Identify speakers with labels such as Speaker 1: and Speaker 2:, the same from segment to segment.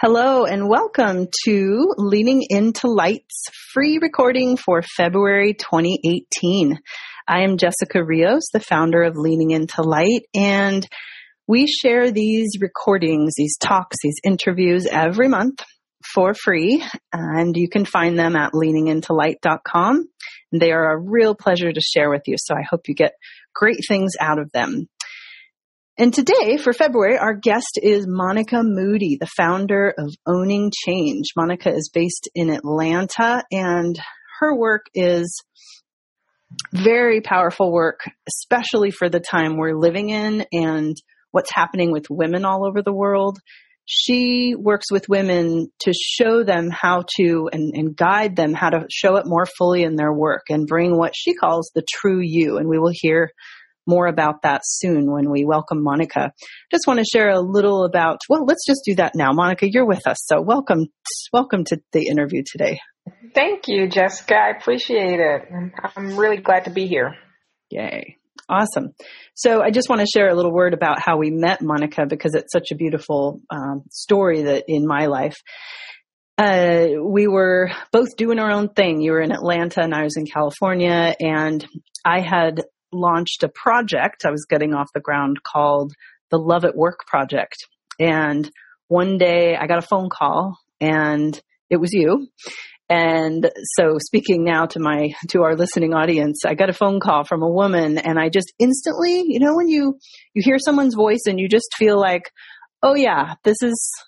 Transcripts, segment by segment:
Speaker 1: Hello and welcome to Leaning Into Light's free recording for February 2018. I am Jessica Rios, the founder of Leaning Into Light, and we share these recordings, these talks, these interviews every month for free, and you can find them at leaningintolight.com. They are a real pleasure to share with you, so I hope you get great things out of them. And today, for February, our guest is Monica Moody, the founder of Owning Change. Monica is based in Atlanta, and her work is very powerful work, especially for the time we're living in and what's happening with women all over the world. She works with women to show them how to and guide them how to show it more fully in their work and bring what she calls the true you. And we will hear more about that soon when we welcome Monica. Just want to share a little about, well, let's just do that now. Monica, you're with us. So welcome to the interview today.
Speaker 2: Thank you, Jessica. I appreciate it. I'm really glad to be here.
Speaker 1: Yay. Awesome. So I just want to share a little word about how we met Monica because it's such a beautiful story that in my life. We were both doing our own thing. You were in Atlanta and I was in California, and I had launched a project I was getting off the ground called the Love at Work Project. And one day I got a phone call and it was you. And so speaking now to our listening audience, I got a phone call from a woman, and I just instantly, when you hear someone's voice and you just feel like, oh yeah, this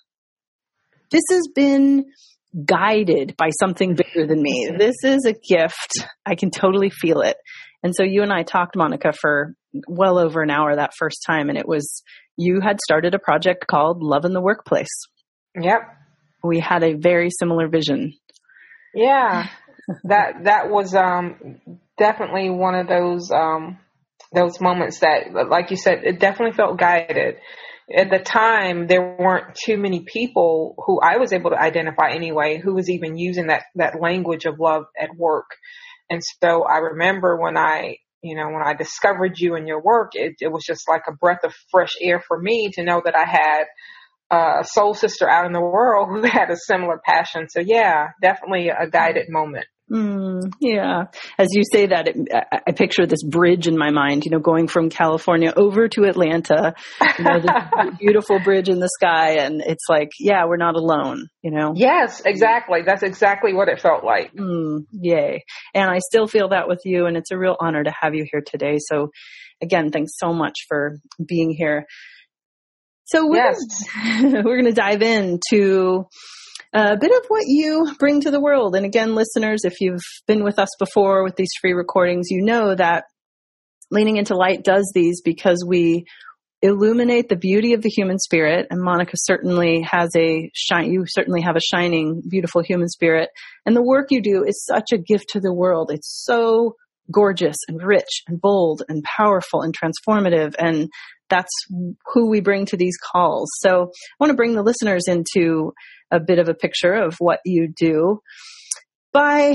Speaker 1: has been guided by something bigger than me. This is a gift. I can totally feel it. And so you and I talked, Monica, for well over an hour that first time. And it was, you had started a project called Love in the Workplace.
Speaker 2: Yep.
Speaker 1: We had a very similar vision.
Speaker 2: Yeah. That was definitely one of those moments that, like you said, it definitely felt guided. At the time, there weren't too many people who I was able to identify anyway, who was even using that language of love at work. And so I remember when I discovered you and your work, it was just like a breath of fresh air for me to know that I had a soul sister out in the world who had a similar passion. So yeah, definitely a guided moment.
Speaker 1: Yeah. As you say that, I picture this bridge in my mind, going from California over to Atlanta, this beautiful bridge in the sky. And it's like, yeah, we're not alone,
Speaker 2: Yes, exactly. That's exactly what it felt like.
Speaker 1: Yay. And I still feel that with you. And it's a real honor to have you here today. So again, thanks so much for being here. So we're going to dive into a bit of what you bring to the world. And again, listeners, if you've been with us before with these free recordings, you know that Leaning Into Light does these because we illuminate the beauty of the human spirit. And Monica certainly you certainly have a shining, beautiful human spirit. And the work you do is such a gift to the world. It's so gorgeous and rich and bold and powerful and transformative. And that's who we bring to these calls. So I want to bring the listeners into a bit of a picture of what you do by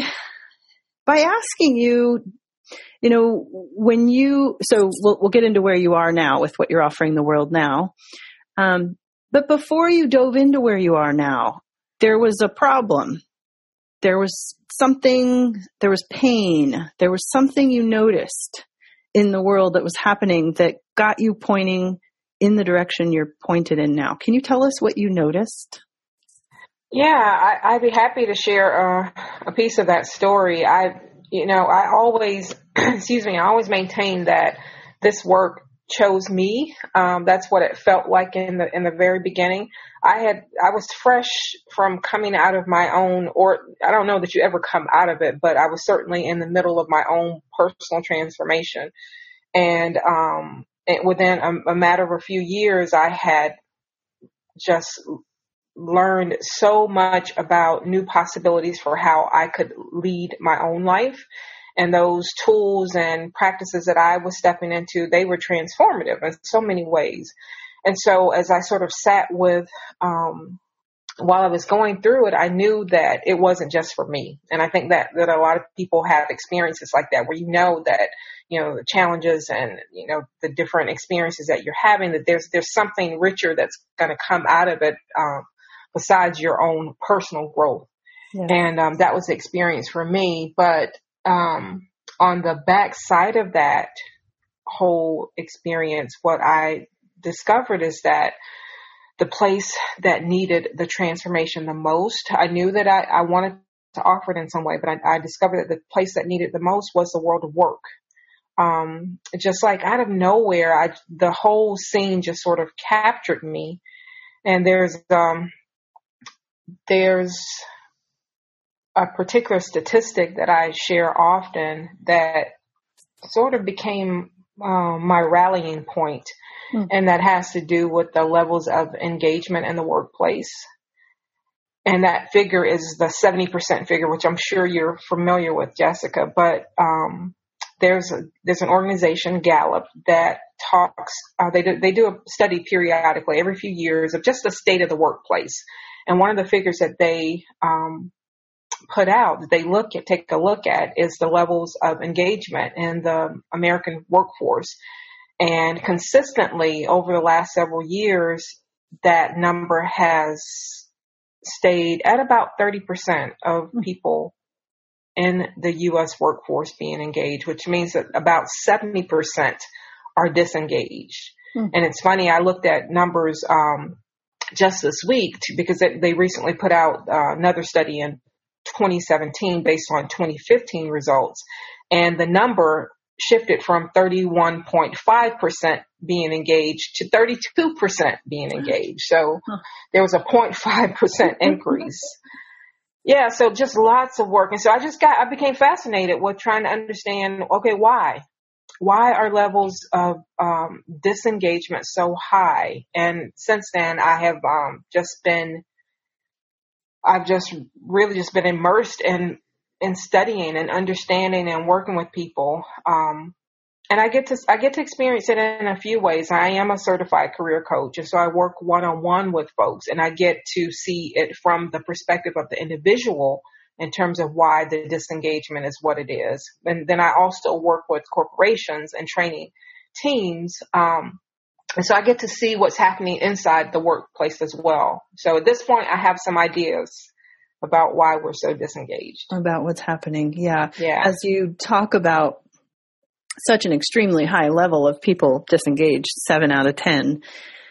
Speaker 1: asking you, so we'll get into where you are now with what you're offering the world now. But before you dove into where you are now, there was a problem. There was pain. There was something you noticed in the world that was happening that got you pointing in the direction you're pointed in now. Can you tell us what you noticed?
Speaker 2: Yeah, I'd be happy to share a piece of that story. I always, I always maintain that this work chose me. That's what it felt like in the very beginning. I was fresh from coming out of my own, or I don't know that you ever come out of it, but I was certainly in the middle of my own personal transformation. And within a matter of a few years, I had just learned so much about new possibilities for how I could lead my own life. And those tools and practices that I was stepping into, they were transformative in so many ways. And so as I sort of sat with, while I was going through it, I knew that it wasn't just for me. And I think that a lot of people have experiences like that, where that, the challenges and, the different experiences that you're having, that there's something richer that's going to come out of it, besides your own personal growth.
Speaker 1: Yeah.
Speaker 2: And that was the experience for me. But on the back side of that whole experience, what I discovered is that the place that needed the transformation the most, I knew that I wanted to offer it in some way, but I discovered that the place that needed the most was the world of work. Just like out of nowhere, the whole scene just sort of captured me. And there's a particular statistic that I share often that sort of became my rallying point. And that has to do with the levels of engagement in the workplace. And that figure is the 70% figure, which I'm sure you're familiar with, Jessica. But there's an organization, Gallup, that talks. They do a study periodically every few years of just the state of the workplace. And one of the figures that they put out that they take a look at is the levels of engagement in the American workforce. And consistently over the last several years, that number has stayed at about 30% of people in the U.S. workforce being engaged, which means that about 70% are disengaged. And it's funny, I looked at numbers just this week because they recently put out another study in 2017 based on 2015 results. And the number shifted from 31.5% being engaged to 32% being engaged. So there was a 0.5% increase. Yeah, so just lots of work. And so I became fascinated with trying to understand, okay, why? Why are levels of disengagement so high? And since then, I've really just been immersed in studying and understanding and working with people. And I get to experience it in a few ways. I am a certified career coach, and so I work one-on-one with folks, and I get to see it from the perspective of the individual in terms of why the disengagement is what it is. And then I also work with corporations and training teams. And so I get to see what's happening inside the workplace as well. So at this point, I have some ideas about why we're so disengaged.
Speaker 1: About what's happening. Yeah.
Speaker 2: Yeah.
Speaker 1: As you talk about such an extremely high level of people disengaged, 7 out of 10,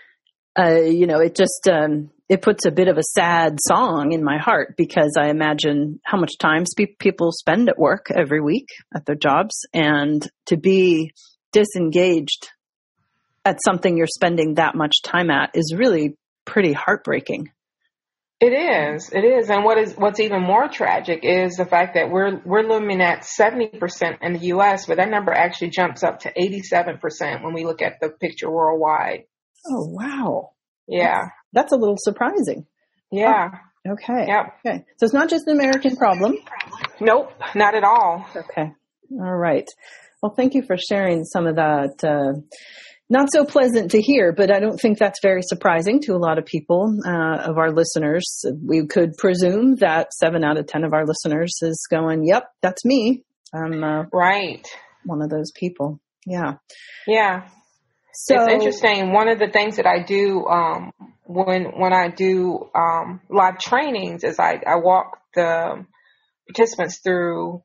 Speaker 1: it just, it puts a bit of a sad song in my heart because I imagine how much time people spend at work every week at their jobs, and to be disengaged at something you're spending that much time at is really pretty heartbreaking.
Speaker 2: It is. And what's even more tragic is the fact that we're looming at 70% in the U.S., but that number actually jumps up to 87% when we look at the picture worldwide.
Speaker 1: Oh, wow.
Speaker 2: Yeah.
Speaker 1: That's a little surprising.
Speaker 2: Yeah.
Speaker 1: Oh, okay.
Speaker 2: Yep.
Speaker 1: Okay. So it's not just an American problem.
Speaker 2: Nope, not at all.
Speaker 1: Okay. All right. Well, thank you for sharing some of that. Not so pleasant to hear, but I don't think that's very surprising to a lot of people, of our listeners. We could presume that 7 out of 10 of our listeners is going, yep, that's me. I'm
Speaker 2: right.
Speaker 1: One of those people. Yeah.
Speaker 2: Yeah. So it's interesting. One of the things that I do when I do live trainings is I walk the participants through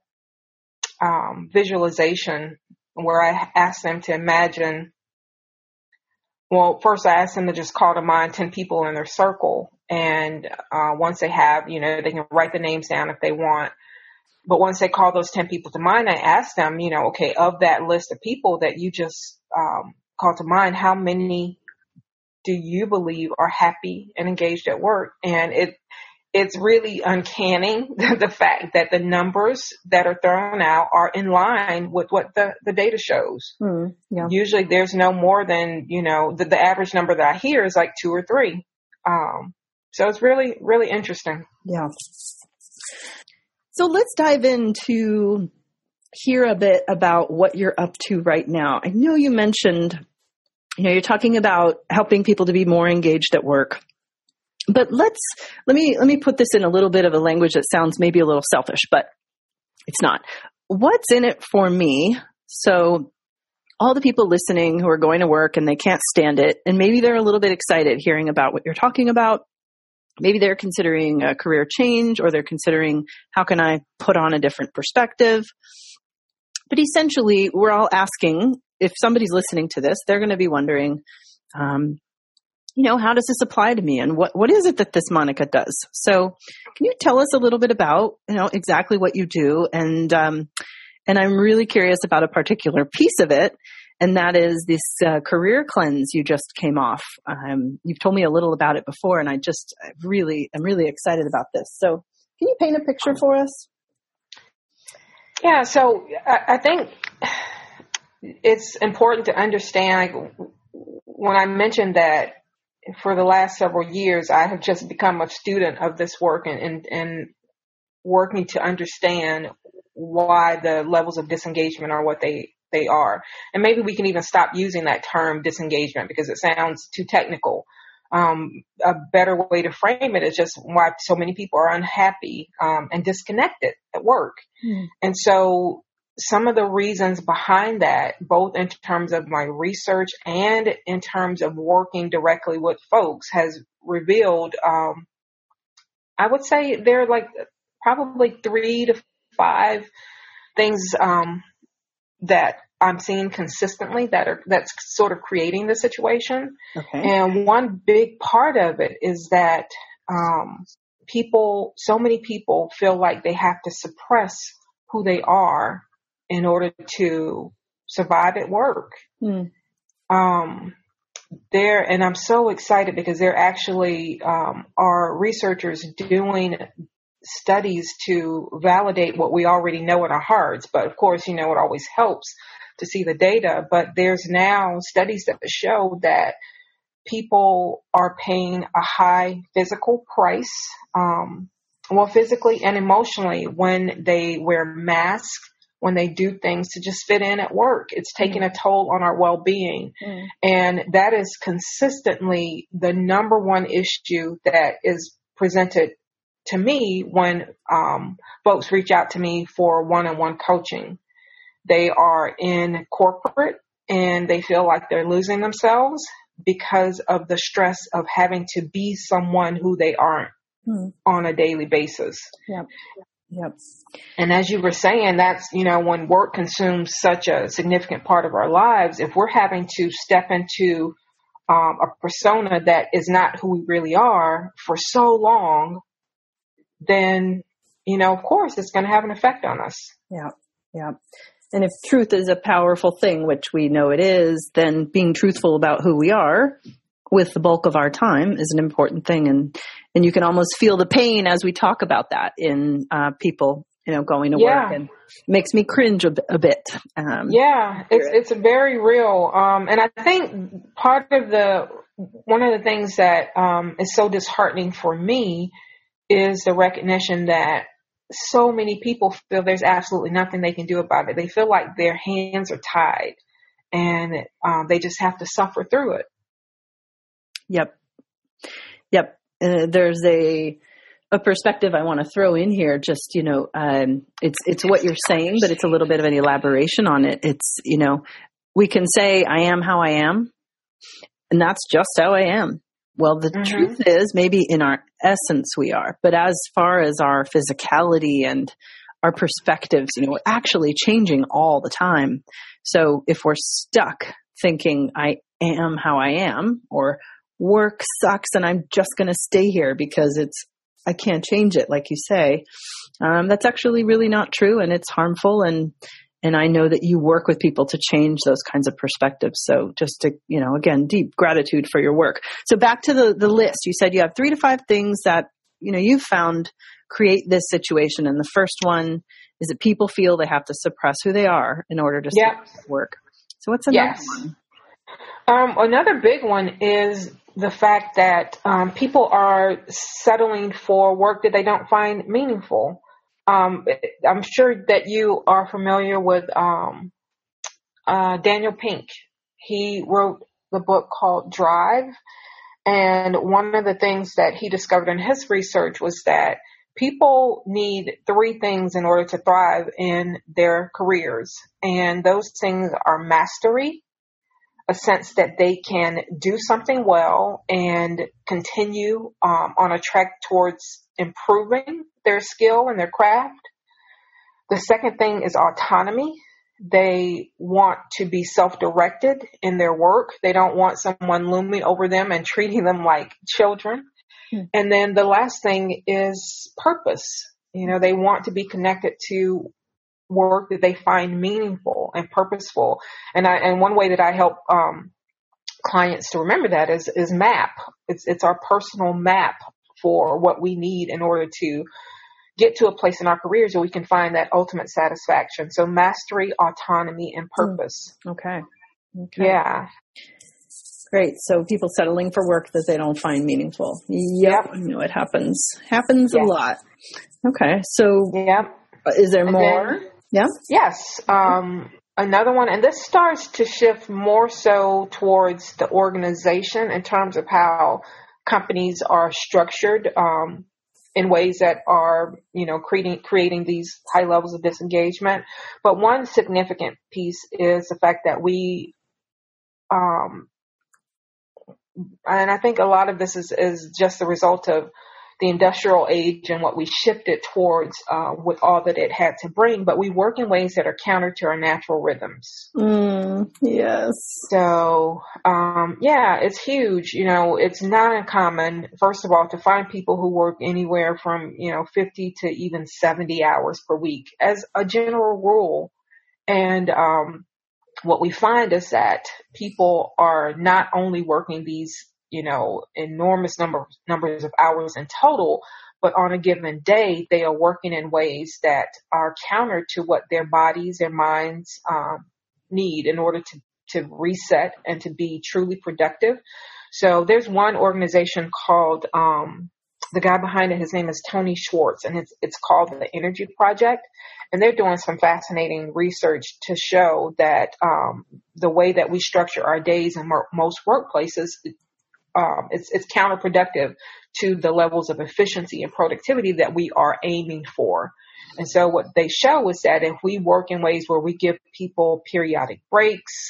Speaker 2: visualization, where I ask them to imagine. Well, first I ask them to just call to mind 10 people in their circle. And once they have, they can write the names down if they want. But once they call those 10 people to mind, I ask them, okay, of that list of people that you just called to mind, how many do you believe are happy and engaged at work? And it's really uncanny, the fact that the numbers that are thrown out are in line with what the data shows.
Speaker 1: Yeah.
Speaker 2: Usually there's no more than, the average number that I hear is like 2 or 3. So it's really, really interesting.
Speaker 1: Yeah. So let's dive into hear a bit about what you're up to right now. I know you mentioned, you're talking about helping people to be more engaged at work. But let me put this in a little bit of a language that sounds maybe a little selfish, but it's not. What's in it for me? So all the people listening who are going to work and they can't stand it, and maybe they're a little bit excited hearing about what you're talking about, maybe they're considering a career change, or they're considering, how can I put on a different perspective? But essentially, we're all asking, if somebody's listening to this, they're going to be wondering, how does this apply to me? And what is it that this Monica does? So can you tell us a little bit about, exactly what you do? And I'm really curious about a particular piece of it. And that is this career cleanse you just came off. You've told me a little about it before, and I'm really excited about this. So can you paint a picture for us?
Speaker 2: Yeah, so I think it's important to understand, when I mentioned that for the last several years, I have just become a student of this work and working to understand why the levels of disengagement are what they are. And maybe we can even stop using that term disengagement because it sounds too technical. A better way to frame it is just why so many people are unhappy and disconnected at work. And so some of the reasons behind that, both in terms of my research and in terms of working directly with folks, has revealed, I would say there are like probably 3 to 5 things that I'm seeing consistently that's sort of creating the situation.
Speaker 1: Okay.
Speaker 2: And one big part of it is that so many people feel like they have to suppress who they are in order to survive at work. And I'm so excited because there actually are researchers doing studies to validate what we already know in our hearts. But of course, it always helps to see the data. But there's now studies that show that people are paying a high physical price, physically and emotionally, when they wear masks, when they do things to just fit in at work. It's taking a toll on our well-being. And that is consistently the number one issue that is presented to me when folks reach out to me for one-on-one coaching. They are in corporate and they feel like they're losing themselves because of the stress of having to be someone who they aren't on a daily basis.
Speaker 1: Yep.
Speaker 2: And as you were saying, that's, when work consumes such a significant part of our lives, if we're having to step into a persona that is not who we really are for so long, then, of course, it's going to have an effect on us.
Speaker 1: Yeah. And if truth is a powerful thing, which we know it is, then being truthful about who we are with the bulk of our time is an important thing. And you can almost feel the pain as we talk about that in people, going to work, and it makes me cringe a bit.
Speaker 2: It's very real. And I think one of the things that is so disheartening for me is the recognition that so many people feel there's absolutely nothing they can do about it. They feel like their hands are tied and they just have to suffer through it.
Speaker 1: Yep. There's a perspective I want to throw in here. Just, it's what you're saying, but it's a little bit of an elaboration on it. It's, we can say I am how I am, and that's just how I am. Well, the truth is maybe in our essence we are, but as far as our physicality and our perspectives, we're actually changing all the time. So if we're stuck thinking I am how I am, or work sucks and I'm just going to stay here because I can't change it, like you say, that's actually really not true, and it's harmful. And I know that you work with people to change those kinds of perspectives. So just to, again, deep gratitude for your work. So back to the list. You said you have 3 to 5 things that, you've found create this situation. And the first one is that people feel they have to suppress who they are in order to work. So what's another one?
Speaker 2: Another big one is the fact that people are settling for work that they don't find meaningful. I'm sure that you are familiar with Daniel Pink. He wrote the book called Drive. And one of the things that he discovered in his research was that people need 3 things in order to thrive in their careers. And those things are mastery, a sense that they can do something well and continue on a track towards improving their skill and their craft. The second thing is autonomy. They want to be self-directed in their work. They don't want someone looming over them and treating them like children. And then the last thing is purpose. They want to be connected to work that they find meaningful and purposeful. And one way that I help clients to remember that is MAP. It's our personal map for what we need in order to get to a place in our careers where we can find that ultimate satisfaction. So mastery, autonomy, and purpose.
Speaker 1: Okay.
Speaker 2: Yeah.
Speaker 1: Great. So people settling for work that they don't find meaningful. Yep. It happens a lot. Okay. So is there more?
Speaker 2: Yes. Another one, and this starts to shift more so towards the organization in terms of how companies are structured, in ways that are, creating these high levels of disengagement. But one significant piece is the fact that we, and I think a lot of this is just the result of the industrial age and what we shifted towards with all that it had to bring. But we work in ways that are counter to our natural rhythms.
Speaker 1: Yes.
Speaker 2: So, it's huge. It's not uncommon, first of all, to find people who work anywhere from, 50 to even 70 hours per week as a general rule. And what we find is that people are not only working these enormous numbers of hours in total, but on a given day, they are working in ways that are counter to what their bodies, their minds need in order to reset and to be truly productive. So there's one organization called, the guy behind it, his name is Tony Schwartz, and it's called the Energy Project. And they're doing some fascinating research to show that the way that we structure our days in most workplaces, it's counterproductive to the levels of efficiency and productivity that we are aiming for. And so what they show is that if we work in ways where we give people periodic breaks,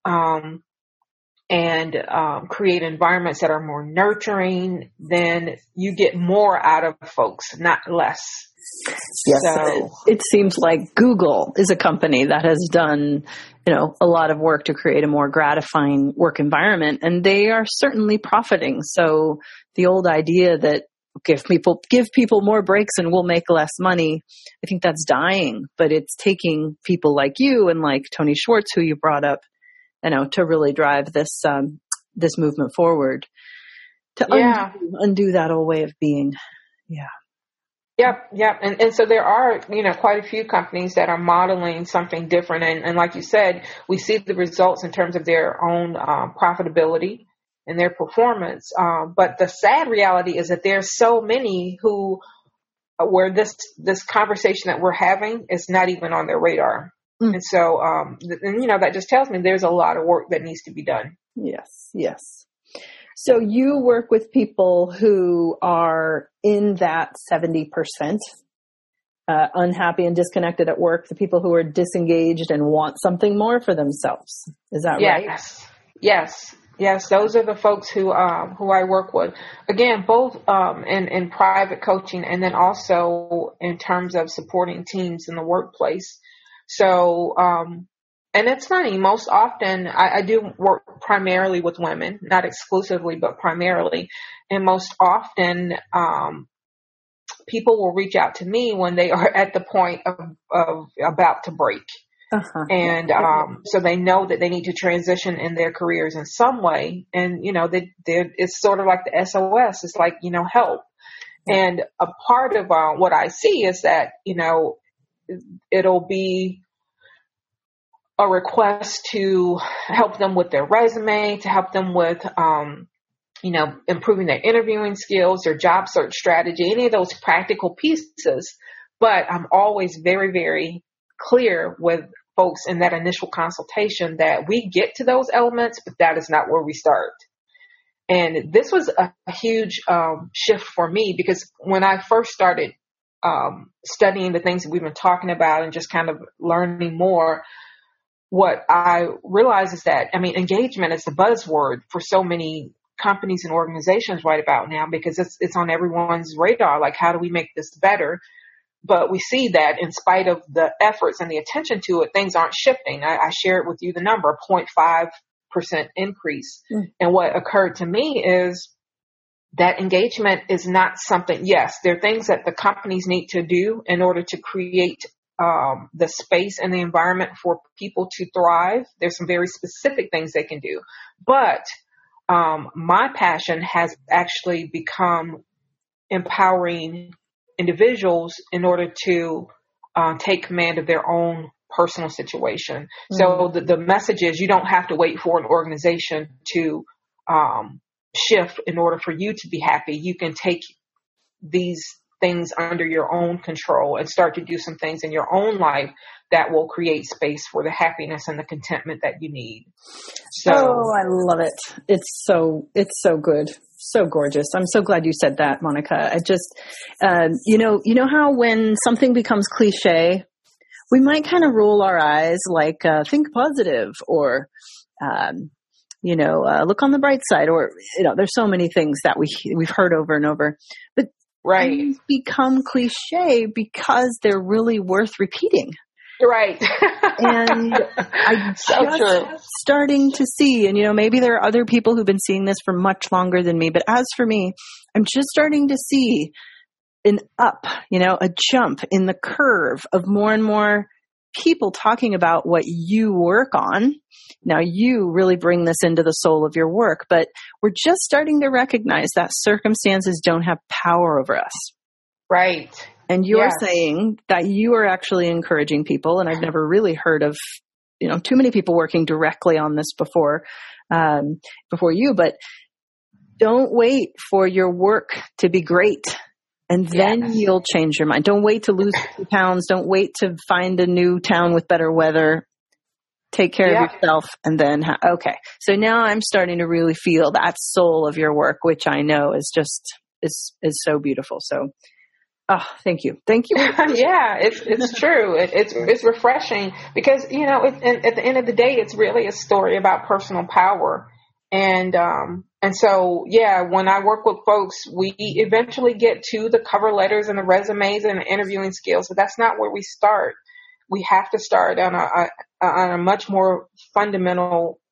Speaker 2: and create environments that are more nurturing, then you get more out of folks, not less.
Speaker 1: Yes, so, it seems like Google is a company that has done, a lot of work to create a more gratifying work environment, and they are certainly profiting. So the old idea that give people more breaks and we'll make less money, I think that's dying. But it's taking people like you and like Tony Schwartz, who you brought up, to really drive this this movement forward, to undo that old way of being. Yeah.
Speaker 2: Yep. And so there are, quite a few companies that are modeling something different. And like you said, we see the results in terms of their own profitability and their performance. But the sad reality is that there's so many where this conversation that we're having is not even on their radar. And so, that just tells me there's a lot of work that needs to be done.
Speaker 1: Yes. So you work with people who are in that 70%, unhappy and disconnected at work, the people who are disengaged and want something more for themselves. Is that right?
Speaker 2: Yes. Those are the folks who I work with. Again, both in private coaching and then also in terms of supporting teams in the workplace. So, and it's funny, most often I do work primarily with women, not exclusively, but primarily. And most often, people will reach out to me when they are at the point of about to break. And, so they know that they need to transition in their careers in some way. And, it's sort of like the SOS. It's like, help. And a part of what I see is that, it'll be a request to help them with their resume, to help them with, improving their interviewing skills, their job search strategy, any of those practical pieces. But I'm always very, very clear with folks in that initial consultation that we get to those elements, but that is not where we start. And this was a huge shift for me, because when I first started studying the things that we've been talking about and just kind of learning more, what I realize is that, engagement is the buzzword for so many companies and organizations right about now, because it's on everyone's radar. Like, how do we make this better? But we see that in spite of the efforts and the attention to it, things aren't shifting. I shared with you the number, 0.5% increase. And what occurred to me is that engagement is not something, yes, there are things that the companies need to do in order to create the space and the environment for people to thrive. There's some very specific things they can do. But my passion has actually become empowering individuals in order to take command of their own personal situation. Mm-hmm. So the message is, you don't have to wait for an organization to shift in order for you to be happy. You can take these things under your own control and start to do some things in your own life that will create space for the happiness and the contentment that you need. So,
Speaker 1: I love it. It's so good. So gorgeous. I'm so glad you said that, Monica. I just, you know how when something becomes cliche, we might kind of roll our eyes, like, think positive, or, look on the bright side, or, there's so many things that we've heard over and over, but
Speaker 2: right.
Speaker 1: Things become cliche because they're really worth repeating.
Speaker 2: Right.
Speaker 1: And I'm starting to see, and maybe there are other people who've been seeing this for much longer than me, but as for me, I'm just starting to see an up, a jump in the curve of more and more people talking about what you work on. Now, you really bring this into the soul of your work, but we're just starting to recognize that circumstances don't have power over us.
Speaker 2: Right.
Speaker 1: And you're saying that you are actually encouraging people, and I've never really heard of, too many people working directly on this before you, but don't wait for your work to be great. And then you'll change your mind. Don't wait to lose 50 pounds. Don't wait to find a new town with better weather. Take care of yourself. And then, okay. So now I'm starting to really feel that soul of your work, which I know is just, is so beautiful. So, thank you. Thank you.
Speaker 2: Yeah, it's true. It's refreshing because, at the end of the day, it's really a story about personal power. And so, when I work with folks, we eventually get to the cover letters and the resumes and the interviewing skills, but that's not where we start. We have to start on a much more fundamental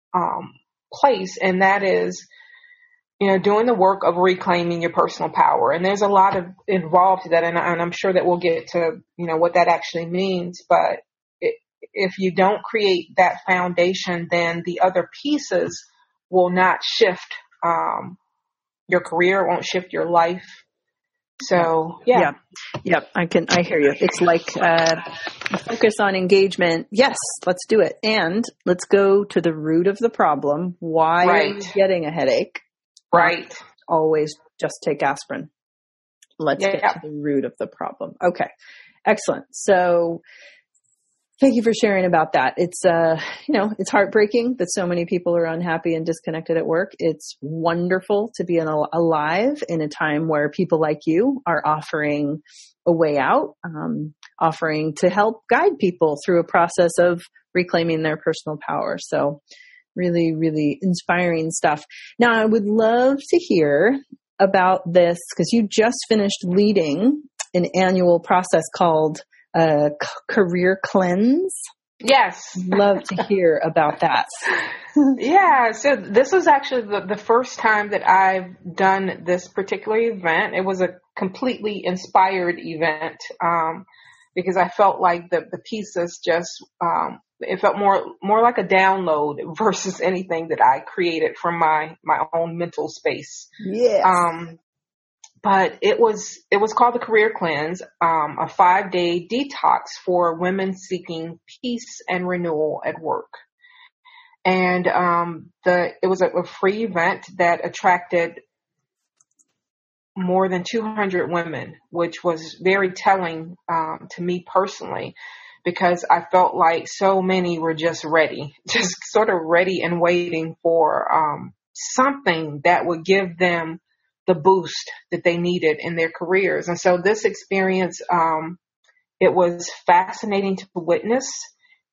Speaker 2: place, and that is, doing the work of reclaiming your personal power. And there's a lot of involved to that, and I'm sure that we'll get to, what that actually means. But if you don't create that foundation, then the other pieces will not shift your career, won't shift your life. So,
Speaker 1: Yep. I hear you. It's like focus on engagement. Yes, let's do it. And let's go to the root of the problem. Why are you getting a headache?
Speaker 2: Right.
Speaker 1: Always just take aspirin. Let's get to the root of the problem. Okay. Excellent. So thank you for sharing about that. It's, it's heartbreaking that so many people are unhappy and disconnected at work. It's wonderful to be alive in a time where people like you are offering a way out, offering to help guide people through a process of reclaiming their personal power. So really, really inspiring stuff. Now, I would love to hear about this because you just finished leading an annual process called Career Cleanse.
Speaker 2: Yes.
Speaker 1: Love to hear about that.
Speaker 2: Yeah. So this was actually the first time that I've done this particular event. It was a completely inspired event because I felt like the pieces just, it felt more like a download versus anything that I created from my own mental space.
Speaker 1: Yeah.
Speaker 2: But it was called the Career Cleanse, a 5-day detox for women seeking peace and renewal at work. And it was a free event that attracted more than 200 women, which was very telling to me personally, because I felt like so many were just sort of ready and waiting for something that would give them the boost that they needed in their careers. And so this experience, it was fascinating to witness.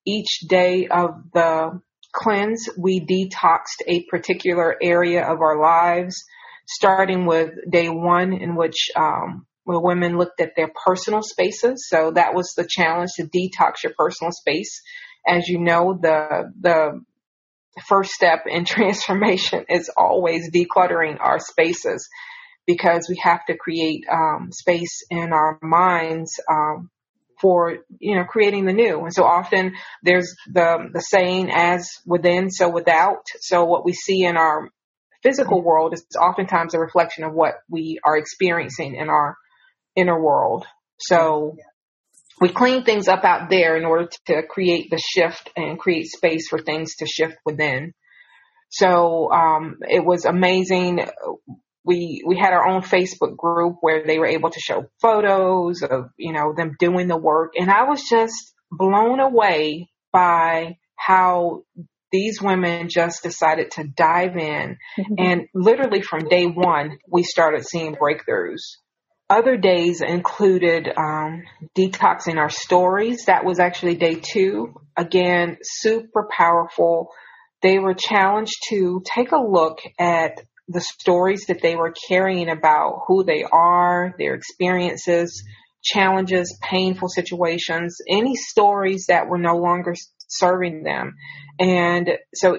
Speaker 2: each day of the cleanse, we detoxed a particular area of our lives, starting with day one, in which where women looked at their personal spaces. So that was the challenge, to detox your personal space. As you know, the first step in transformation is always decluttering our spaces, because we have to create space in our minds for, creating the new. And so often there's the saying, as within, so without. So what we see in our physical world is oftentimes a reflection of what we are experiencing in our inner world. So we clean things up out there in order to create the shift and create space for things to shift within. So it was amazing. We had our own Facebook group where they were able to show photos of, them doing the work. And I was just blown away by how these women just decided to dive in. And literally from day one, we started seeing breakthroughs. Other days included detoxing our stories. That was actually day 2. Again, super powerful. They were challenged to take a look at the stories that they were carrying about who they are, their experiences, challenges, painful situations, any stories that were no longer serving them. And so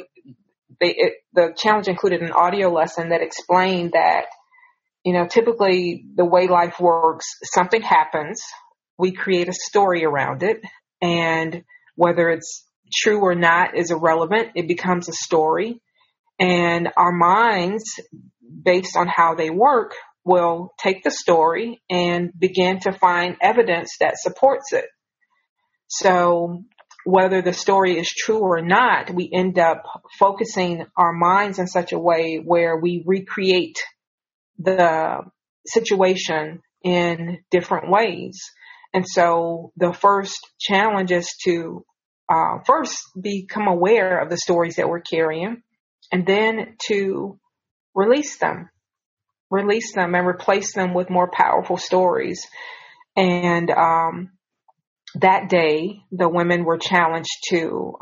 Speaker 2: the challenge included an audio lesson that explained that, typically the way life works, something happens, we create a story around it, and whether it's true or not is irrelevant. It becomes a story. And our minds, based on how they work, will take the story and begin to find evidence that supports it. So whether the story is true or not, we end up focusing our minds in such a way where we recreate the situation in different ways. And so the first challenge is to first become aware of the stories that we're carrying, and then to release them and replace them with more powerful stories. And that day, the women were challenged to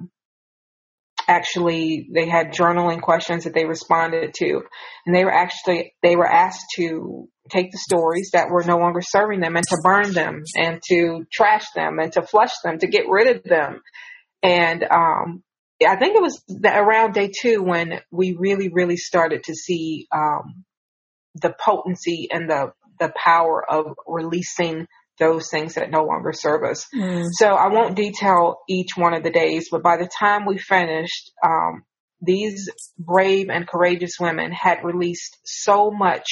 Speaker 2: actually, they had journaling questions that they responded to, and they were asked to take the stories that were no longer serving them and to burn them and to trash them and to flush them, to get rid of them. And I think it was around day 2 when we really, really started to see the potency and the power of releasing those things that no longer serve us. So I won't detail each one of the days, but by the time we finished, these brave and courageous women had released so much,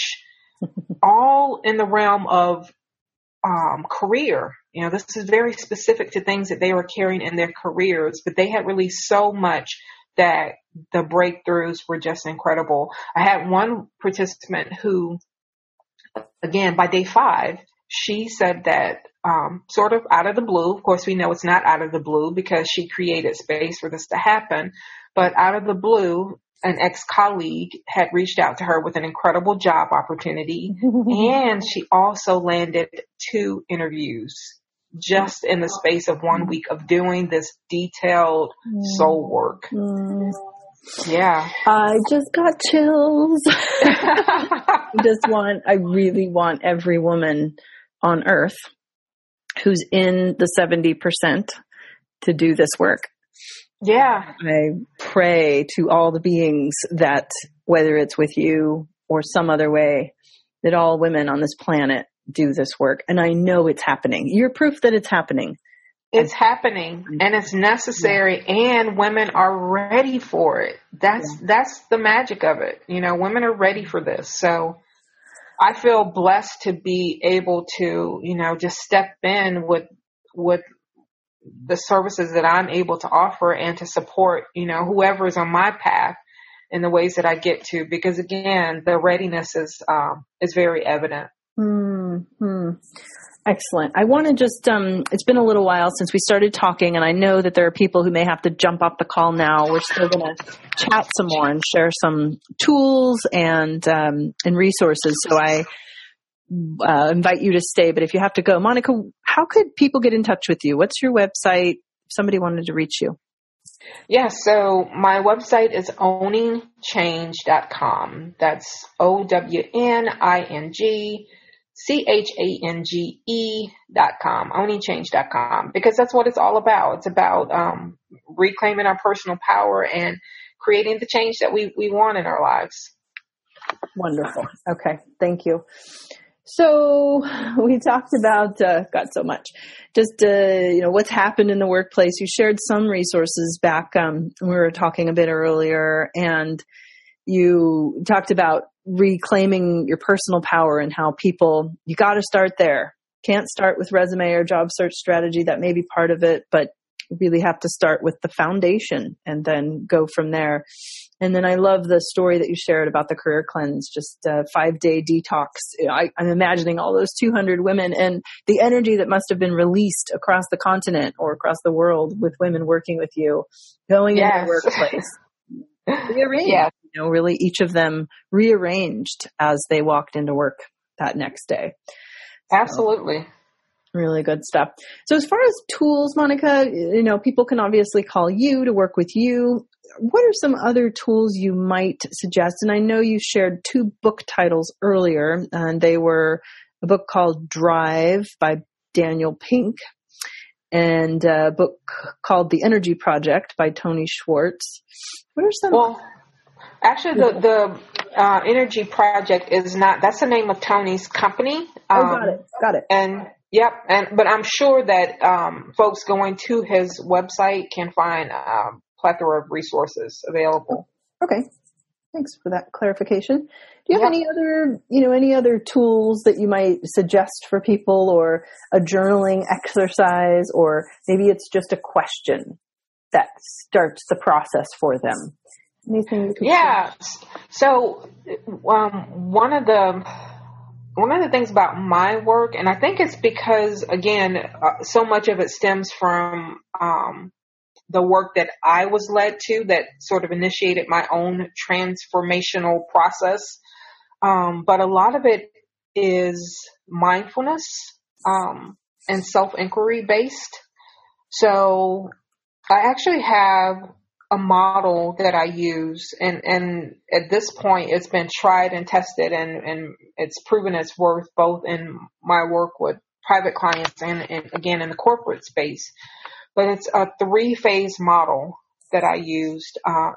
Speaker 2: all in the realm of career. This is very specific to things that they were carrying in their careers, but they had released so much that the breakthroughs were just incredible. I had one participant who, again, by day 5, she said that sort of out of the blue, of course we know it's not out of the blue because she created space for this to happen, but out of the blue, an ex-colleague had reached out to her with an incredible job opportunity, and she also landed 2 interviews just in the space of 1 week of doing this detailed soul work. Yeah.
Speaker 1: I just got chills. I really want every woman on earth who's in the 70% to do this work.
Speaker 2: Yeah.
Speaker 1: I pray to all the beings that, whether it's with you or some other way, that all women on this planet do this work. And I know it's happening. You're proof that it's happening.
Speaker 2: It's happening, and it's necessary, and women are ready for it. That's the magic of it. Women are ready for this. So I feel blessed to be able to, just step in with the services that I'm able to offer and to support, whoever is on my path in the ways that I get to, because again, the readiness is very evident.
Speaker 1: Mm-hmm. Excellent. I want to just, it's been a little while since we started talking, and I know that there are people who may have to jump off the call now. We're still going to chat some more and share some tools and resources. So I invite you to stay, but if you have to go, Monica, how could people get in touch with you? What's your website? somebody wanted to reach you?
Speaker 2: Yeah, so my website is owningchange.com. That's OWNINGCHANGE.com, owningchange.com, because that's what it's all about. It's about reclaiming our personal power and creating the change that we want in our lives.
Speaker 1: Wonderful. Okay. Thank you. So we talked about, got so much, just, what's happened in the workplace. You shared some resources back, we were talking a bit earlier, and you talked about reclaiming your personal power and how people, you got to start there. Can't start with resume or job search strategy. That may be part of it, but you really have to start with the foundation and then go from there. And then I love the story that you shared about the career cleanse, just a 5-day detox. I'm imagining all those 200 women and the energy that must have been released across the continent or across the world with women working with you, going into the workplace. Rearranged.
Speaker 2: Yes.
Speaker 1: Really each of them rearranged as they walked into work that next day.
Speaker 2: Absolutely.
Speaker 1: Really good stuff. So as far as tools, Monica, people can obviously call you to work with you. What are some other tools you might suggest? And I know you shared 2 book titles earlier, and they were a book called Drive by Daniel Pink and a book called The Energy Project by Tony Schwartz. What are some?
Speaker 2: Well, actually, the Energy Project is not, that's the name of Tony's company.
Speaker 1: Got it.
Speaker 2: And yep. But I'm sure that folks going to his website can find plethora of resources available.
Speaker 1: Okay. Thanks for that clarification. Do you have any other tools that you might suggest for people, or a journaling exercise, or maybe it's just a question that starts the process for them? Anything you could share?
Speaker 2: So one of the things about my work, and I think it's because, again, so much of it stems from the work that I was led to that sort of initiated my own transformational process. But a lot of it is mindfulness and self-inquiry based. So I actually have a model that I use, and at this point it's been tried and tested, and it's proven its worth both in my work with private clients and again in the corporate space. But it's a 3-phase model that I use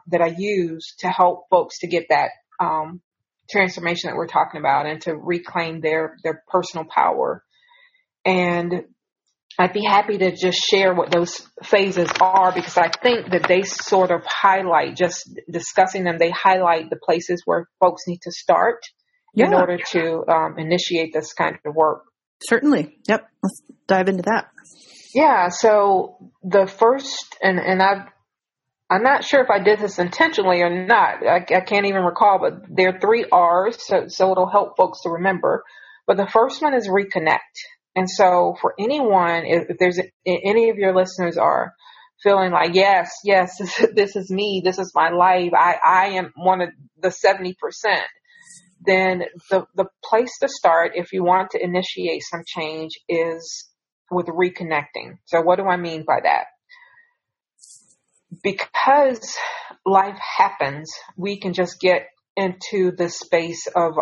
Speaker 2: to help folks to get that transformation that we're talking about and to reclaim their personal power. And I'd be happy to just share what those phases are, because I think that they sort of highlight, just discussing them, they highlight the places where folks need to start in order to initiate this kind of work.
Speaker 1: Certainly. Yep. Let's dive into that.
Speaker 2: Yeah. So the first, and I'm not sure if I did this intentionally or not. I can't even recall, but there are 3 R's, so it'll help folks to remember. But the first one is reconnect. And so for anyone, if there's any of your listeners are feeling like, yes, this is me, this is my life, I am one of the 70%, then the place to start if you want to initiate some change is with reconnecting. So what do I mean by that? Because life happens, we can just get into the space of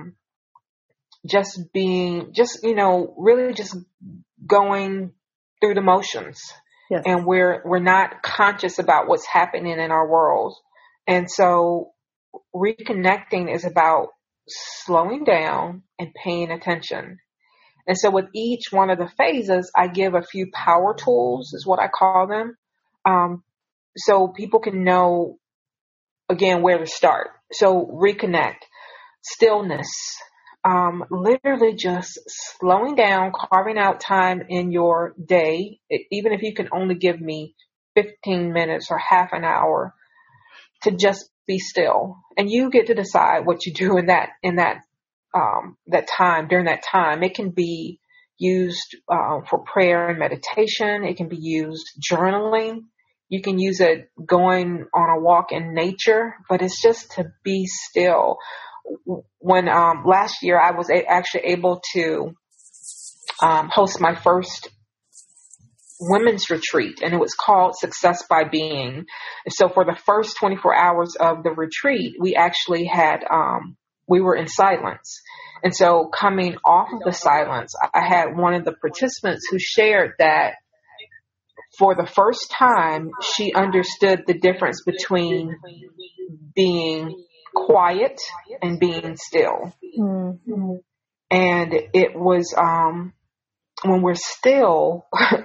Speaker 2: really just going through the motions. Yes. And we're not conscious about what's happening in our world. And so reconnecting is about slowing down and paying attention. And so with each one of the phases, I give a few power tools, is what I call them. So people can know, again, where to start. So reconnect, stillness, literally just slowing down, carving out time in your day, even if you can only give me 15 minutes or half an hour to just be still. And you get to decide what you do in that time, during that time. It can be used for prayer and meditation. It can be used journaling. You can use it going on a walk in nature, but it's just to be still. When last year I was actually able to host my first women's retreat, and it was called Success by Being. And so for the first 24 hours of the retreat, we actually had, we were in silence. And so coming off of the silence, I had one of the participants who shared that for the first time, she understood the difference between being quiet and being still. Mm-hmm. And it was, when we're still,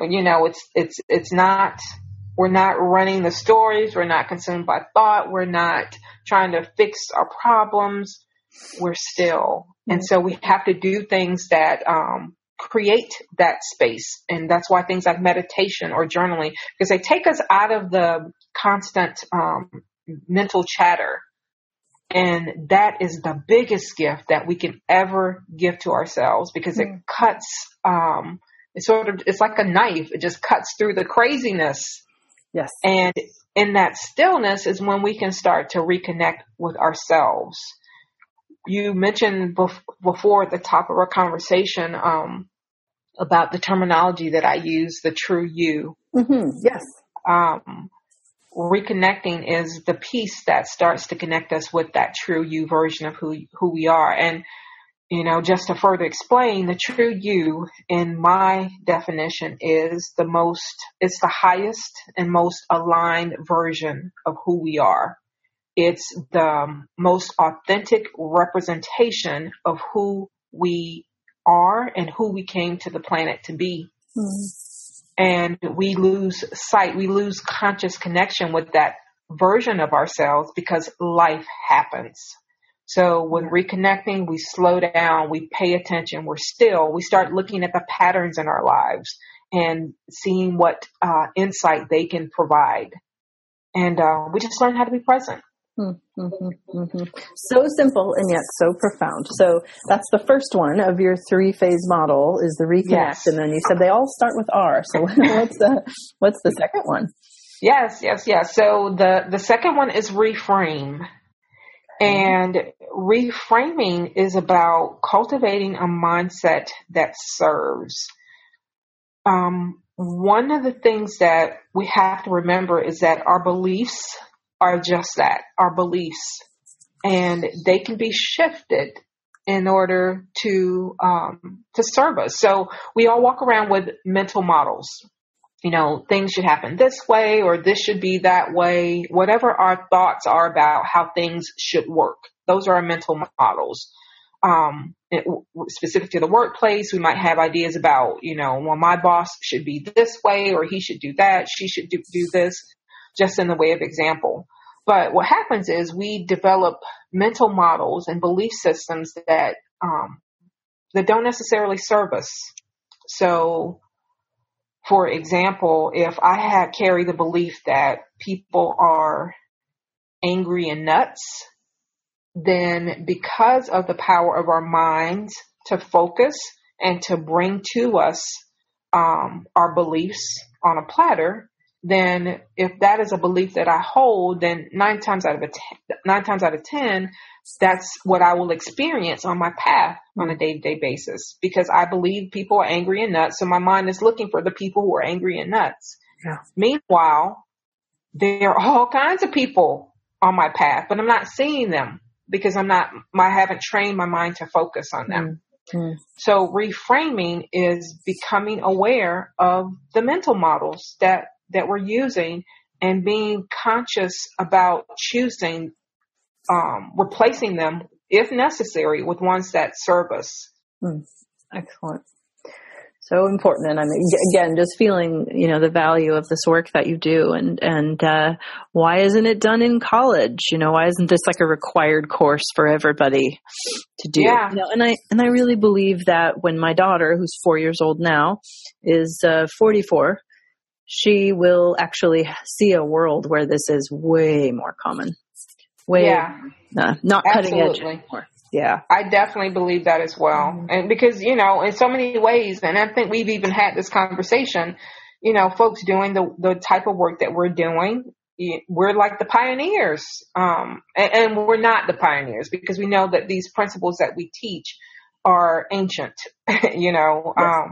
Speaker 2: it's not, we're not running the stories. We're not consumed by thought. We're not trying to fix our problems. We're still. And so we have to do things that, create that space. And that's why things like meditation or journaling, because they take us out of the constant, mental chatter. And that is the biggest gift that we can ever give to ourselves, because it cuts, it's like a knife. It just cuts through the craziness.
Speaker 1: Yes.
Speaker 2: And in that stillness is when we can start to reconnect with ourselves. You mentioned before at the top of our conversation, about the terminology that I use, the true you.
Speaker 1: Mm-hmm. Yes.
Speaker 2: Reconnecting is the piece that starts to connect us with that true you version of who we are. And, just to further explain, the true you in my definition is it's the highest and most aligned version of who we are. It's the most authentic representation of who we are and who we came to the planet to be. Mm-hmm. And we lose sight, we lose conscious connection with that version of ourselves because life happens. So when reconnecting, we slow down, we pay attention, we're still, we start looking at the patterns in our lives and seeing what insight they can provide. And we just learn how to be present.
Speaker 1: Mm-hmm, mm-hmm. So simple and yet so profound. So that's the first one of your 3-phase model is the reconnect. Yes. And then you said they all start with R. So what's the second one?
Speaker 2: Yes. So the second one is reframe. And reframing is about cultivating a mindset that serves. One of the things that we have to remember is that our beliefs are just that, our beliefs, and they can be shifted in order to serve us. So we all walk around with mental models. Things should happen this way, or this should be that way. Whatever our thoughts are about how things should work, those are our mental models. Specific to the workplace, we might have ideas about, well, my boss should be this way, or he should do that, she should do this, just in the way of example. But what happens is we develop mental models and belief systems that don't necessarily serve us. So, for example, if I carry the belief that people are angry and nuts, then because of the power of our minds to focus and to bring to us our beliefs on a platter, then if that is a belief that I hold, then 9 times out of 10, that's what I will experience on my path on a day-to-day basis, because I believe people are angry and nuts. So my mind is looking for the people who are angry and nuts. Yeah. Meanwhile, there are all kinds of people on my path, but I'm not seeing them because I haven't trained my mind to focus on them. Mm-hmm. So reframing is becoming aware of the mental models that we're using and being conscious about choosing, replacing them if necessary with ones that serve us.
Speaker 1: Excellent. So important. And I mean, again, just feeling, the value of this work that you do and why isn't it done in college? Why isn't this like a required course for everybody to do?
Speaker 2: Yeah.
Speaker 1: And I really believe that when my daughter, who's 4 years old now, is 44, she will actually see a world where this is way more common. Not cutting edge anymore. Yeah.
Speaker 2: I definitely believe that as well. Mm-hmm. And because, in so many ways, and I think we've even had this conversation, folks doing the type of work that we're doing, we're like the pioneers. And we're not the pioneers because we know that these principles that we teach are ancient,
Speaker 1: Yes.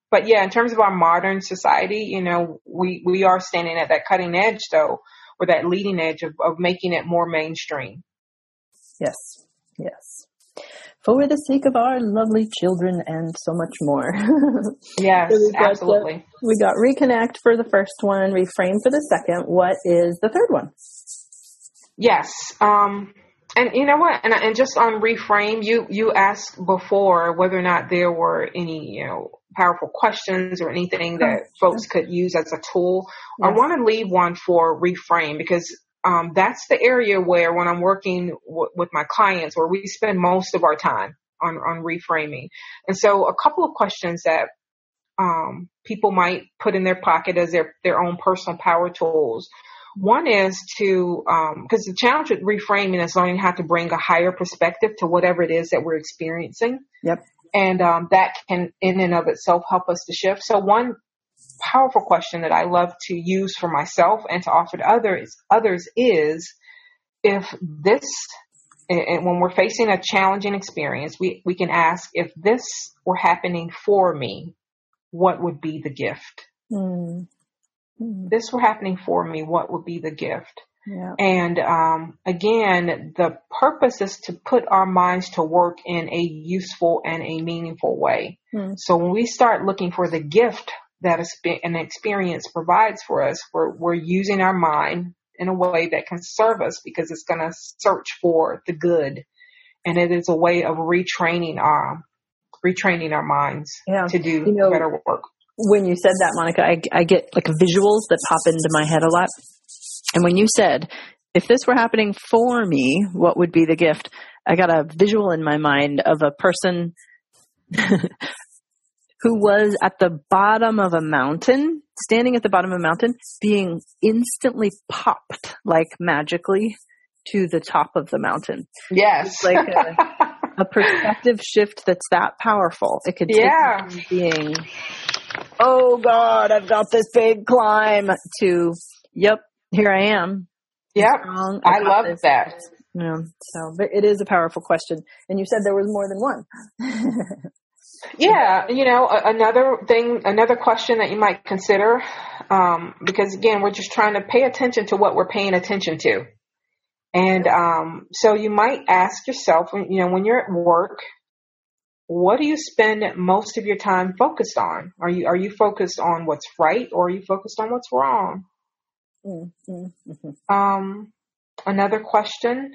Speaker 2: But yeah, in terms of our modern society, you know, we are standing at that cutting edge though, or that leading edge of making it more mainstream.
Speaker 1: Yes. Yes. For the sake of our lovely children and so much more.
Speaker 2: Yes,
Speaker 1: So
Speaker 2: absolutely.
Speaker 1: we got reconnect for the first one, reframe for the second. What is the third one?
Speaker 2: Yes. And you know what? And just on reframe, you asked before whether or not there were any, you know, powerful questions or anything that folks could use as a tool. Yes. I want to leave one for reframe because that's the area where when I'm working with my clients, where we spend most of our time on reframing. And so a couple of questions that people might put in their pocket as their own personal power tools. One is to, because the challenge with reframing is learning how to bring a higher perspective to whatever it is that we're experiencing.
Speaker 1: Yep.
Speaker 2: And that can, in and of itself, help us to shift. So one powerful question that I love to use for myself and to offer to others is, if this, and when we're facing a challenging experience, we can ask, if this were happening for me, what would be the gift?
Speaker 1: Mm.
Speaker 2: If this were happening for me, what would be the gift?
Speaker 1: Yeah.
Speaker 2: And again, the purpose is to put our minds to work in a useful and a meaningful way.
Speaker 1: Mm.
Speaker 2: So when we start looking for the gift that an experience provides for us, we're using our mind in a way that can serve us because it's going to search for the good. And it is a way of retraining our minds to do better work.
Speaker 1: When you said that, Monica, I get like visuals that pop into my head a lot. And when you said, if this were happening for me, what would be the gift? I got a visual in my mind of a person who was at the bottom of a mountain, standing at the bottom of a mountain, being instantly popped like magically to the top of the mountain.
Speaker 2: Yes.
Speaker 1: It's like a perspective shift that's that powerful. It could take you from being, oh God, I've got this big climb, to, yep, here I am.
Speaker 2: Yep. I love that.
Speaker 1: Yeah. So, but it is a powerful question. And you said there was more than one.
Speaker 2: Yeah. You know, another question that you might consider, because again, we're just trying to pay attention to what we're paying attention to. And, so you might ask yourself, you know, when you're at work, what do you spend most of your time focused on? Are you focused on what's right, or are you focused on what's wrong? Mm-hmm. Another question.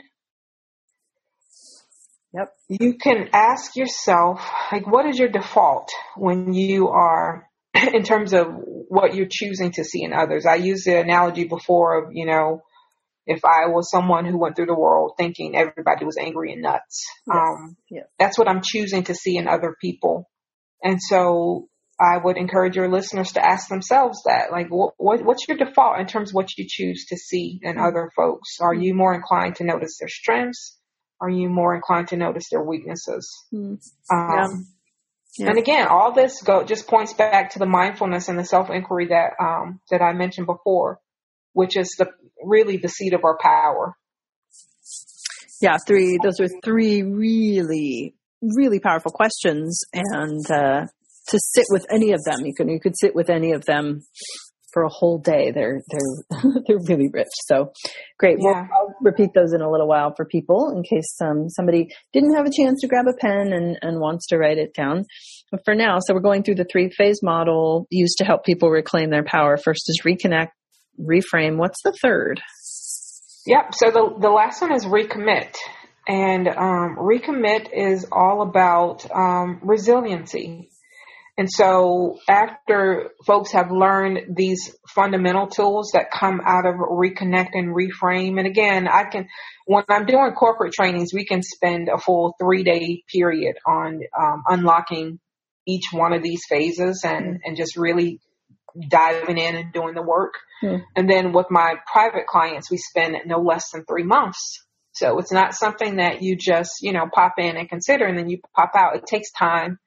Speaker 1: Yep.
Speaker 2: You can ask yourself, like, what is your default when you are, in terms of what you're choosing to see in others? I used the analogy before of, you know, if I was someone who went through the world thinking everybody was angry and nuts,
Speaker 1: yes.
Speaker 2: That's what I'm choosing to see in other people. And so I would encourage your listeners to ask themselves that, like, what's your default in terms of what you choose to see in other folks? Are you more inclined to notice their strengths? Are you more inclined to notice their weaknesses?
Speaker 1: Yeah.
Speaker 2: And again, all this just points back to the mindfulness and the self-inquiry that I mentioned before, which is really the seat of our power.
Speaker 1: Yeah, those are three really, really powerful questions. And to sit with any of them, you could sit with any of them for a whole day. They're really rich. So great.
Speaker 2: Yeah.
Speaker 1: Well, I'll repeat those in a little while for people in case somebody didn't have a chance to grab a pen and wants to write it down. But for now, so we're going through the 3-phase model used to help people reclaim their power. First is reconnect, reframe. What's the third?
Speaker 2: Yep. So the last one is recommit. And recommit is all about resiliency. And so after folks have learned these fundamental tools that come out of reconnect and reframe, and again, when I'm doing corporate trainings, we can spend a full 3-day period on unlocking each one of these phases and just really diving in and doing the work. And then with my private clients, we spend no less than 3 months. So it's not something that you just, pop in and consider and then you pop out. It takes time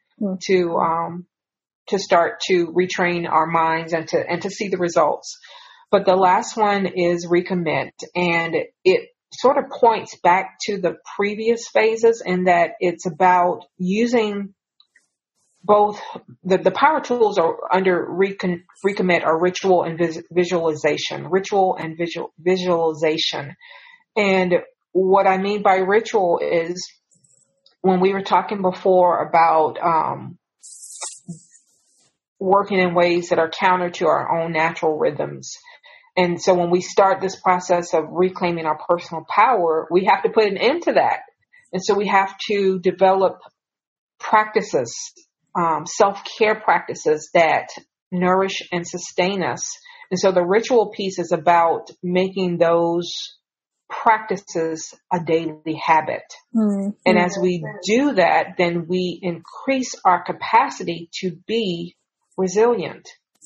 Speaker 2: to start to retrain our minds and to see the results. But the last one is recommit, and it sort of points back to the previous phases in that it's about using both the power tools are under recommit or ritual and visualization, visualization. And what I mean by ritual is when we were talking before about working in ways that are counter to our own natural rhythms. And so when we start this process of reclaiming our personal power, we have to put an end to that. And so we have to develop practices, self-care practices that nourish and sustain us. And so the ritual piece is about making those practices a daily habit. Mm-hmm. And as we do that, then we increase our capacity to be resilient.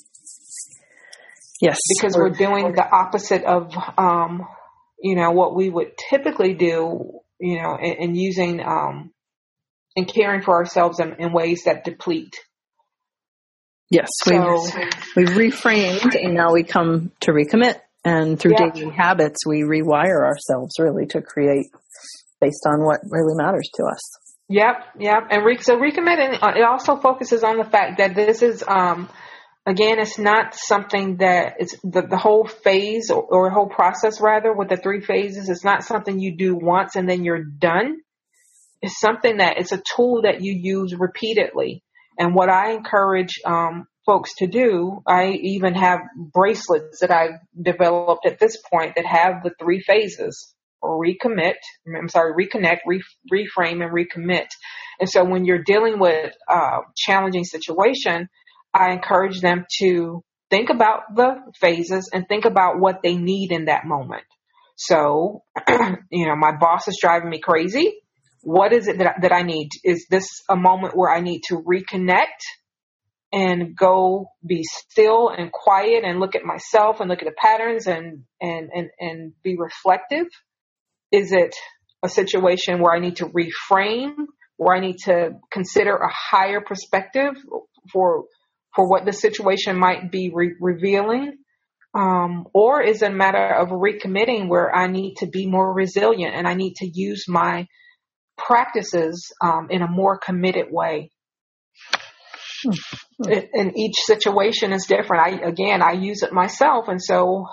Speaker 1: Yes.
Speaker 2: Because we're doing the opposite of, what we would typically do, and using, and caring for ourselves in ways that deplete.
Speaker 1: Yes. We've reframed, and now we come to recommit. And through daily habits, we rewire ourselves really to create based on what really matters to us.
Speaker 2: Yep. And so recommitting, it also focuses on the fact that this is, again, it's not something that it's the whole phase or whole process rather with the 3 phases. It's not something you do once and then you're done. It's something that it's a tool that you use repeatedly. And what I encourage folks to do, I even have bracelets that I've developed at this point that have the 3 phases: reconnect, reframe, and recommit. And so when you're dealing with a challenging situation, I encourage them to think about the phases and think about what they need in that moment. So, my boss is driving me crazy. What is it that I need? Is this a moment where I need to reconnect and go be still and quiet and look at myself and look at the patterns and be reflective? Is it a situation where I need to reframe, where I need to consider a higher perspective for what the situation might be revealing? Or is it a matter of recommitting where I need to be more resilient and I need to use my practices in a more committed way? And each situation is different. I use it myself. And so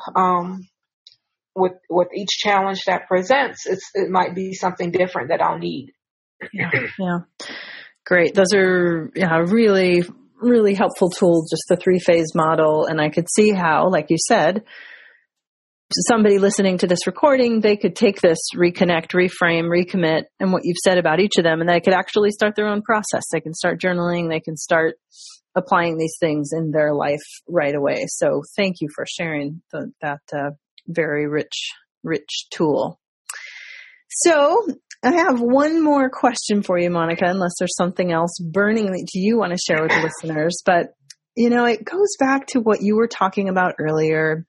Speaker 2: with each challenge that presents, it might be something different that I'll need.
Speaker 1: Yeah. Great. Those are really, really helpful tools, just the 3-phase model. And I could see how, like you said, somebody listening to this recording, they could take this reconnect, reframe, recommit, and what you've said about each of them, and they could actually start their own process. They can start journaling. They can start applying these things in their life right away. So thank you for sharing that very rich tool. So I have one more question for you, Monica, unless there's something else burning that you want to share with the listeners. But, it goes back to what you were talking about earlier,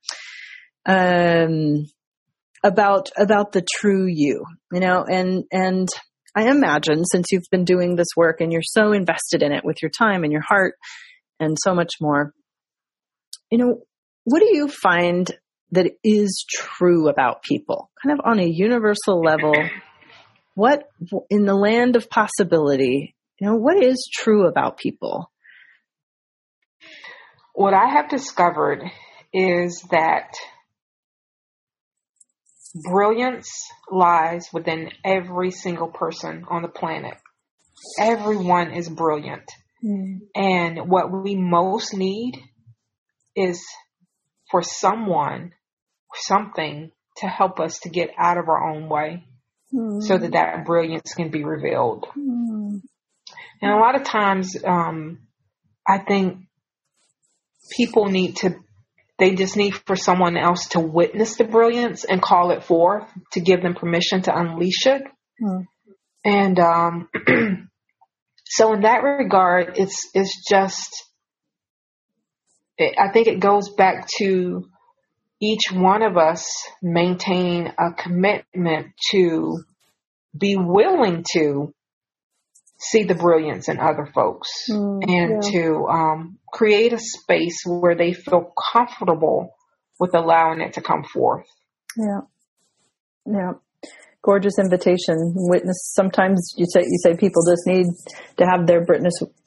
Speaker 1: about the true you, and I imagine since you've been doing this work and you're so invested in it with your time and your heart and so much more, what do you find that is true about people kind of on a universal level? What in the land of possibility, what is true about people?
Speaker 2: What I have discovered is that brilliance lies within every single person on the planet. Everyone is brilliant. Mm. And what we most need is for something to help us to get out of our own way so that brilliance can be revealed. Mm. And a lot of times, I think people they just need for someone else to witness the brilliance and call it forth to give them permission to unleash it. Mm. And so in that regard, it's just, I think it goes back to each one of us maintaining a commitment to be willing to see the brilliance in other folks and to create a space where they feel comfortable with allowing it to come forth.
Speaker 1: Yeah. Yeah. Gorgeous invitation. Witness. Sometimes you say people just need to have their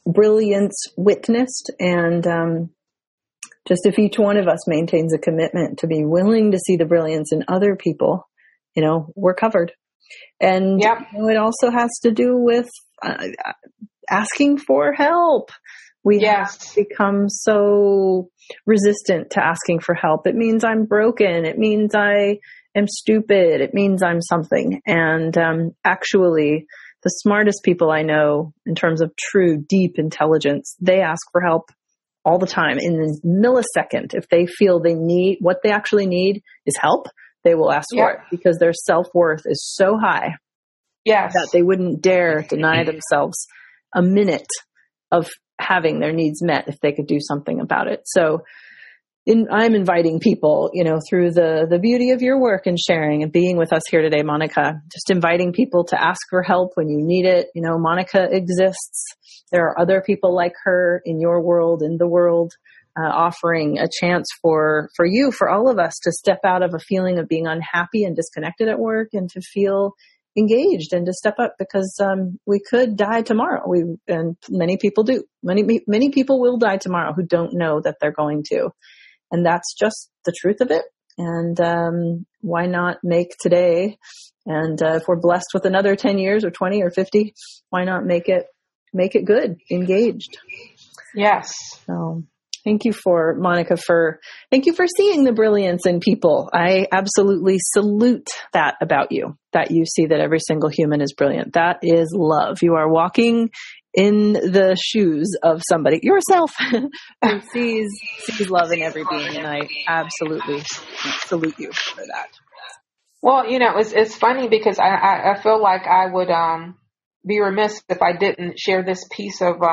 Speaker 1: brilliance witnessed. And just if each one of us maintains a commitment to be willing to see the brilliance in other people, we're covered. And
Speaker 2: Yep.
Speaker 1: it also has to do with asking for help. We have become so resistant to asking for help. It means I'm broken. It means I am stupid. It means I'm something. And actually, the smartest people I know in terms of true, deep intelligence, they ask for help all the time in a millisecond. If they feel they need, what they actually need is help, they will ask for it because their self-worth is so high that they wouldn't dare deny themselves a minute of having their needs met if they could do something about it. So I'm inviting people, through the beauty of your work and sharing and being with us here today, Monica, just inviting people to ask for help when you need it. Monica exists. There are other people like her in your world, in the world, offering a chance for you, for all of us to step out of a feeling of being unhappy and disconnected at work and to feel engaged and to step up because we could die tomorrow. And many people do. Many people will die tomorrow who don't know that they're going to. And that's just the truth of it. And why not make today? And if we're blessed with another 10 years or 20 or 50, why not make it good, engaged?
Speaker 2: Yes.
Speaker 1: So thank you Monica, thank you for seeing the brilliance in people. I absolutely salute that about you, that you see that every single human is brilliant. That is love. You are walking in the shoes of somebody, yourself, who sees love in every being. And I absolutely salute you for that.
Speaker 2: Well, it's funny because I feel like I would be remiss if I didn't share this piece of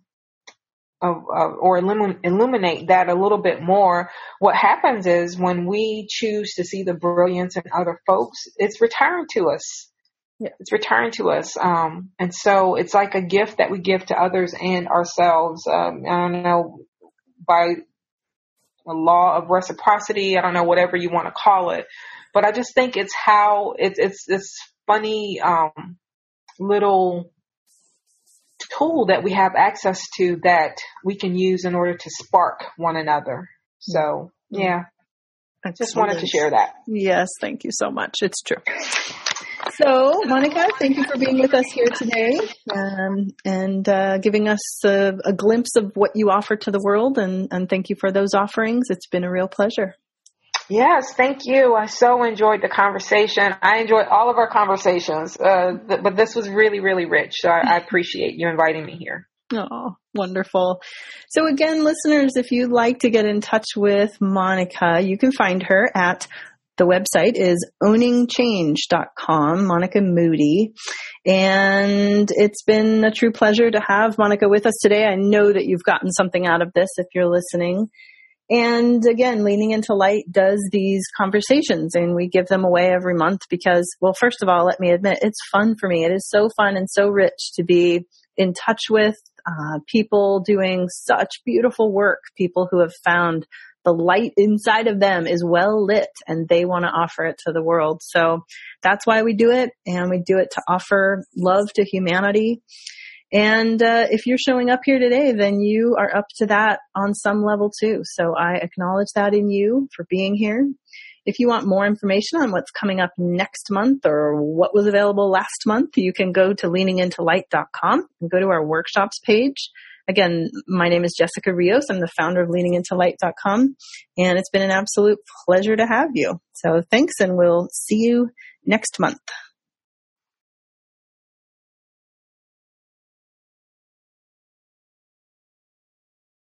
Speaker 2: or illuminate that a little bit more. What happens is when we choose to see the brilliance in other folks, it's returned to us. Yeah. It's returned to us. And so it's like a gift that we give to others and ourselves. I don't know, by a law of reciprocity, I don't know, whatever you want to call it. But I just think it's how it's this funny little tool that we have access to that we can use in order to spark one another. So, yeah. I just wanted to share that.
Speaker 1: Yes, thank you so much. It's true. So, Monica, thank you for being with us here today and giving us a glimpse of what you offer to the world. And thank you for those offerings. It's been a real pleasure.
Speaker 2: Yes, thank you. I so enjoyed the conversation. I enjoyed all of our conversations, but this was really, really rich. So I appreciate you inviting me here.
Speaker 1: Oh, wonderful. So again, listeners, if you'd like to get in touch with Monica, you can find her at the website is owningchange.com, Monica Moody. And it's been a true pleasure to have Monica with us today. I know that you've gotten something out of this if you're listening. And again, Leaning into Light does these conversations and we give them away every month because, well, first of all, let me admit, it's fun for me. It is so fun and so rich to be in touch with people doing such beautiful work, people who have found the light inside of them is well lit and they want to offer it to the world. So that's why we do it. And we do it to offer love to humanity. And if you're showing up here today, then you are up to that on some level too. So I acknowledge that in you for being here. If you want more information on what's coming up next month or what was available last month, you can go to leaningintolight.com and go to our workshops page. Again, my name is Jessica Rios. I'm the founder of leaningintolight.com, and it's been an absolute pleasure to have you. So thanks, and we'll see you next month.